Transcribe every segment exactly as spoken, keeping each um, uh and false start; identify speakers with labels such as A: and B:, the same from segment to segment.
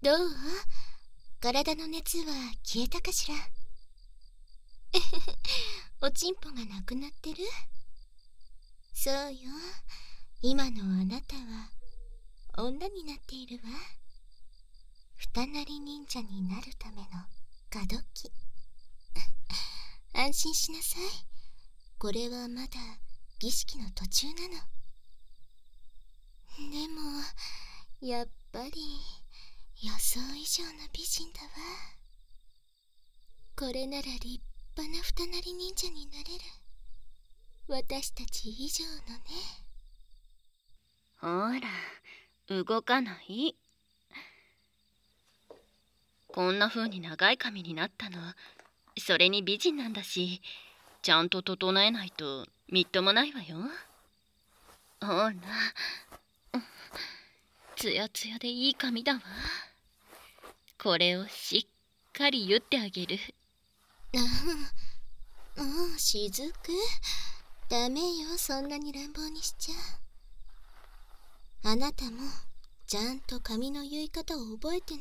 A: どう？体の熱は消えたかしら？おちんぽがなくなってる？そうよ、今のあなたは女になっているわ。二なり忍者になるための過渡期。安心しなさい。これはまだ儀式の途中なの。でもやっぱり予想以上の美人だわ。これなら立派な二なり忍者になれる。私たち以上のね。
B: ほら、動かない。こんな風に長い髪になったの、それに美人なんだし、ちゃんと整えないとみっともないわよ。ほら、つやつやでいい髪だわ。これをしっかり結ってあげる。
A: ああ、もうしずく、ダメよ、そんなに乱暴にしちゃ。あなたもちゃんと髪の結い方を覚えてね。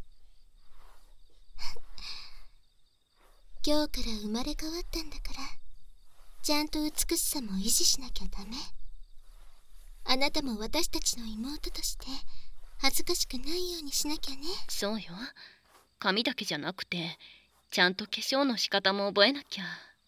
A: 今日から生まれ変わったんだから、ちゃんと美しさも維持しなきゃダメ。あなたも私たちの妹として恥ずかしくないようにしなきゃね。
B: そうよ、髪だけじゃなくてちゃんと化粧の仕方も覚えなきゃ。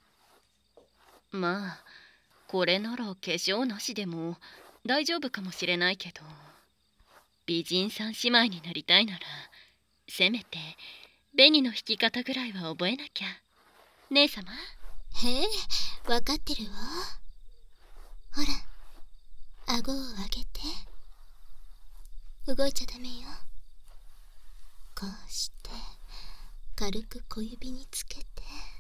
B: まあこれなら化粧なしでも大丈夫かもしれないけど、美人三姉妹になりたいならせめて紅の引き方ぐらいは覚えなきゃ。姉様。
A: へえ、わかってるわ。ほら、顎を上げて。動いちゃダメよ。こうして軽く小指につけて、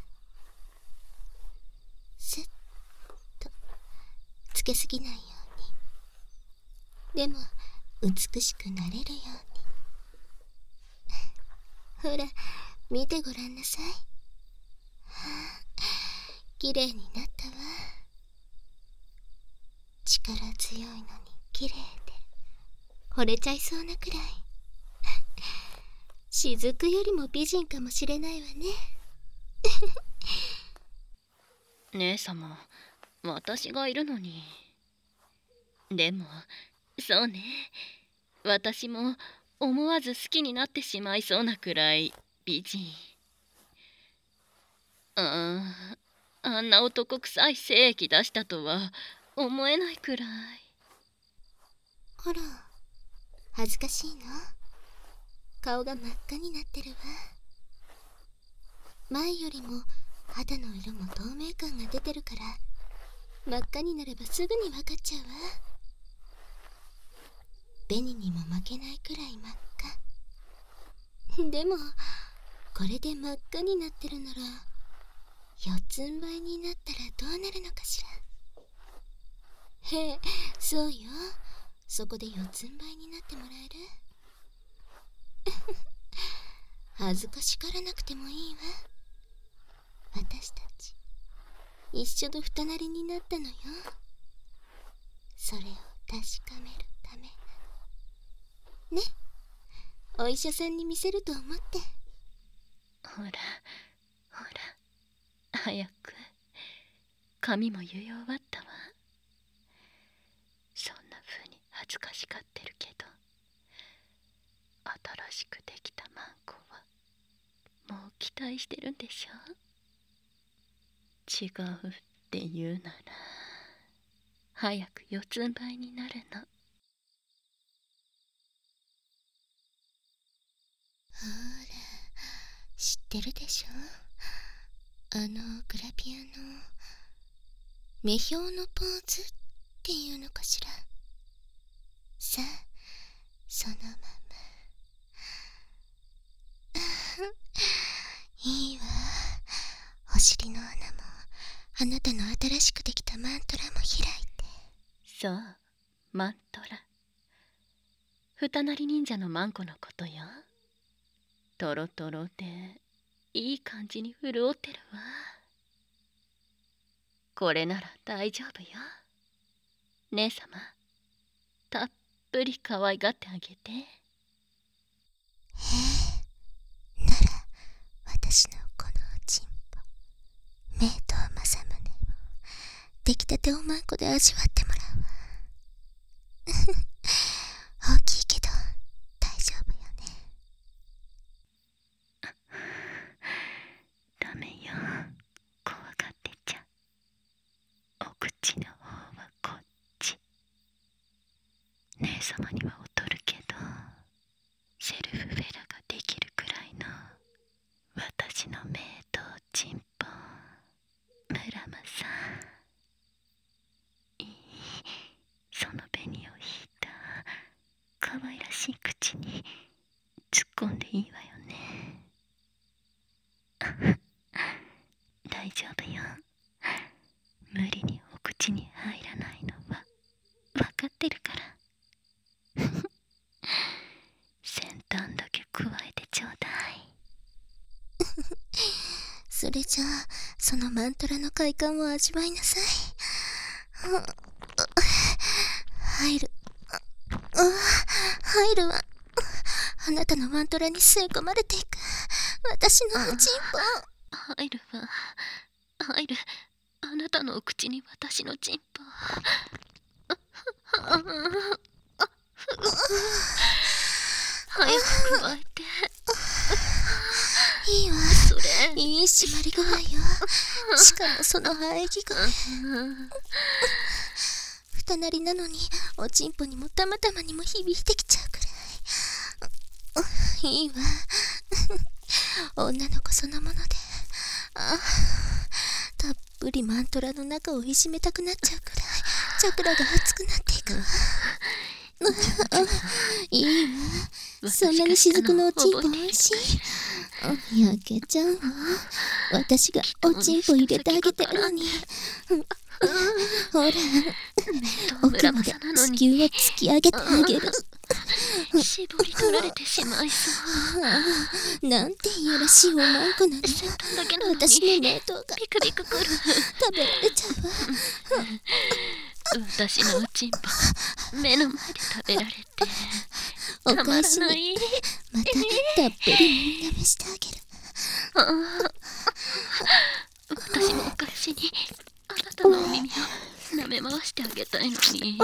A: スッとつけすぎないように、でも美しくなれるように。ほら、見てごらんなさい。はあ、きれいになったわ。力強いのにきれいで惚れちゃいそうなくらい。雫よりも美人かもしれないわね。
B: 姉様、私がいるのに。でもそうね、私も思わず好きになってしまいそうなくらい美人。ああ、あんな男臭い精液出したとは思えないくらい。
A: ほら、恥ずかしいの？顔が真っ赤になってるわ。前よりも肌の色も透明感が出てるから、真っ赤になればすぐに分かっちゃうわ。紅にも負けないくらい真っ赤。でもこれで真っ赤になってるなら、四つん這いになったらどうなるのかしら。へえ、そうよ。そこで四つん這いになってもらえる？恥ずかしがらなくてもいいわ。私たち一緒の二なりになったのよ。それを確かめるためね。お医者さんに見せると思って。
B: ほらほら、早く。髪も結い終わったわ。そんな風に恥ずかしがってるけど、新しくできたマンコはもう期待してるんでしょ。違うって言うなら早く四つん這いになるの。
A: ほら、知ってるでしょ、あのグラビアの目標のポーズっていうのかしら。さあ、そのまま。いいわ。お尻の穴もあなたの新しくできたマントラも開いて。
B: そう、マントラ。二なり忍者のマンコのことよ。トロトロでいい感じに潤ってるわ。これなら大丈夫よ。姉様、たっぷり可愛がってあげて。
A: へ出来たておまんこで味わってもらうわ。大きいけど大丈夫よね。
B: ダメよ、怖がってちゃ。お口の方はこっち。姉様には劣るけどセルフフェラができるくらいの私の名刀チンポ村正。いい、その紅を引いた可愛らしい口に突っ込んでいいわよね。大丈夫よ、無理にお口に入らないのは分かってるから先端だけ加えてちょうだい。
A: それじゃあそのマントラの快感を味わいなさい。入る。入るわ。あなたのマントラに吸い込まれていく私のおちんぽ。
B: 入るわ、入る。あなたのお口に私のチンポ。早く加えて。
A: いいわ、
B: それ
A: いい締まり具合よ。しかもその喘ぎ声。二なりなのにおちんぽにもたまたまにも響いてきちゃうくらい。いいわ女の子そのもので、あたっぷりマントラの中をいじめたくなっちゃうくらいチャクラが熱くなっていくわ。いいわ、そんなに雫のおちんぽおいしい。焼けちゃうわ。私がおちんぽ入れてあげてるのに。ほら、奥まで地球を突き上げてあげる。
B: 絞り取られてしまいそう。
A: なんていやらしいおまんこなのよ。私の冷凍が
B: ビクビクくる。
A: 食べられちゃうわ。
B: 私のおちんぽ目の前で食べられて
A: お
B: たまら
A: 返し
B: ない。
A: にまたたっぷりみんなめしてあげる。
B: ああ、私もお返しにあなたのお耳を舐め回してあげたいのに。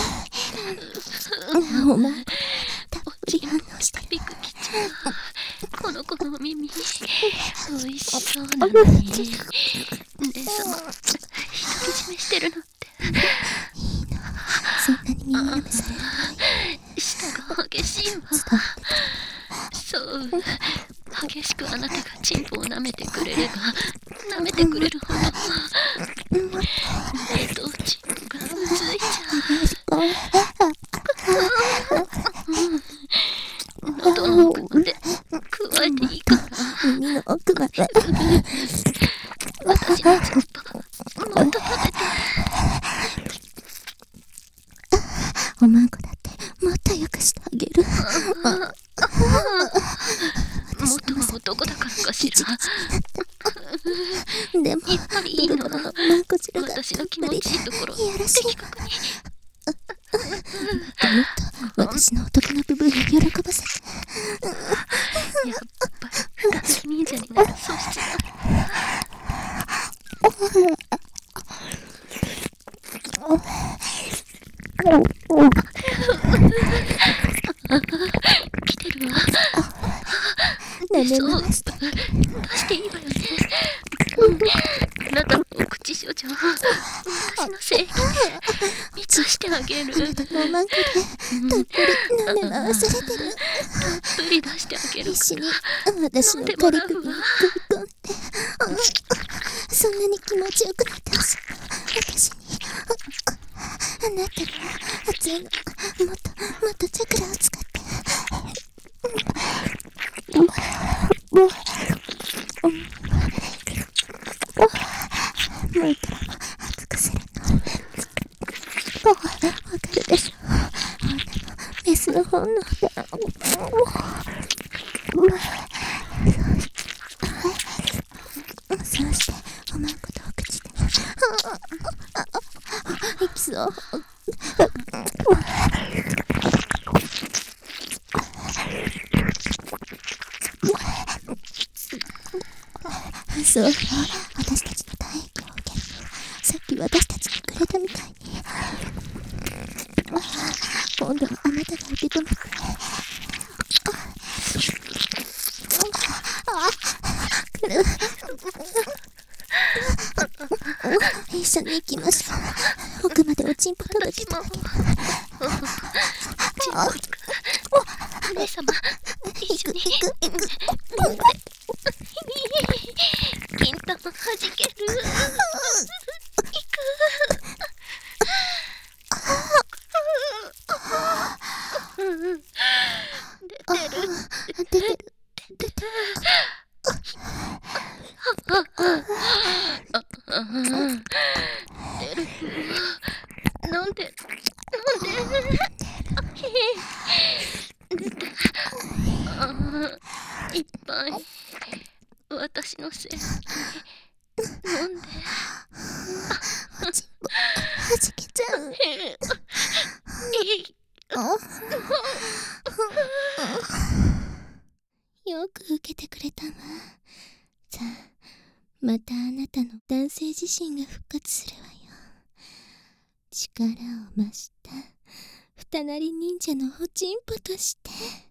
A: おまんこたっぷり反応してる。
B: ビクきちゃう。この子のお耳おいしそうなのに姉様独り占めしてるのって。
A: いいの、そんなに耳舐めされる
B: 舌が激しいわ。そう、激しくあなたがチンポを舐めてくれれば舐めてくれるほど冷凍チンポがうずいちゃう。喉の奥まで加えていいから。
A: 耳の奥まで
B: 私のチンポもっと食べて。
A: おまんこだってもっとよくしてあげる。
B: 元は男だからかしら。
A: でも
B: いっぱいいいの。
A: ドロドロのまんこ汁が
B: 私の気持ちいいところ
A: いやらしい
B: 的確に。
A: もっともっと私の男の部分を喜ばせて。
B: やっぱり二つ忍者になる素質だ。来てるわ。
A: 舐め
B: そう
A: 回して
B: 出していいわよね。あなたのお口処女、私の正義で満たしてあげる。
A: あなたのおまんこでたっぷり舐め回されてる。
B: たっぷり出してあげる
A: 必死に
B: から
A: 私のカリ首に食い込んで、そんなに気持ちよくなってほしい私に。あなたが熱いの、もっともっとチャクラを使ってもういくらも熱くするの。わかるでしょ。女のメスの本能だ。そうしておまんことお口で息そう。そう、私たちの体液を受ける。さっき私たちのれたみたいに。今度はあなたが受け止めて。一緒に行きましょう。奥までおちんぽ届けてあげる。
B: お姉様、一緒に。金玉はじける。行く。出てる。
A: 出てる。出てる。
B: なんで、なんで、出た。あー、いっぱい。私のせい。なんで。
A: おちんぽはじけちゃう。よく受けてくれたわ。さあ、またあなたの男性自身が復活するわよ。力を増した二なり忍者のおちんぽとして。